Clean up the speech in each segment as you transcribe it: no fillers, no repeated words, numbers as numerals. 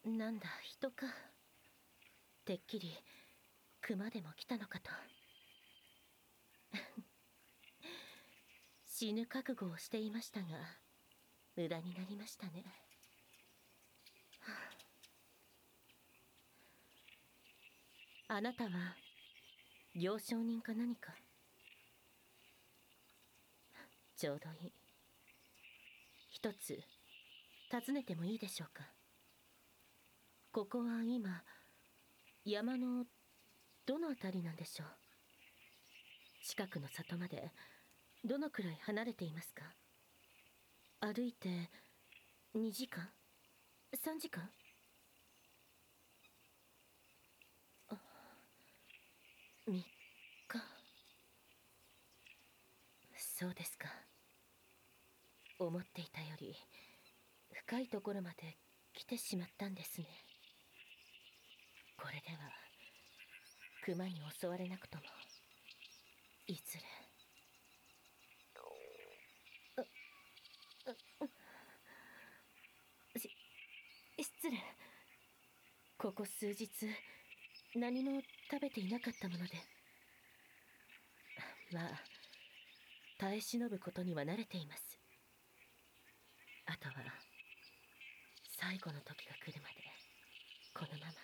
なんだ、人か。てっきり熊でも来たのかと。死ぬ覚悟をしていましたが、無駄になりましたね。あなたは行商人か何か？ちょうどいい。一つ尋ねてもいいでしょうか。ここは今山のどのあたりなんでしょう？近くの里までどのくらい離れていますか？歩いて2時間 ?3 時間？あ、3日。そうですか。思っていたより深いところまで来てしまったんですね。これでは熊に襲われなくともいずれ。失礼。ここ数日何も食べていなかったもので。まあ耐え忍ぶことには慣れています。あとは最後の時が来るまでこのまま。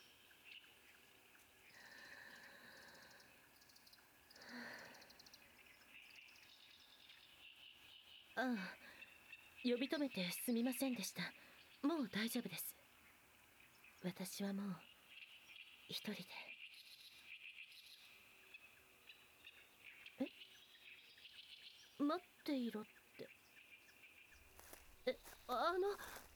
ああ、呼び止めてすみませんでした。もう大丈夫です。私はもう一人で。待っていろって。あの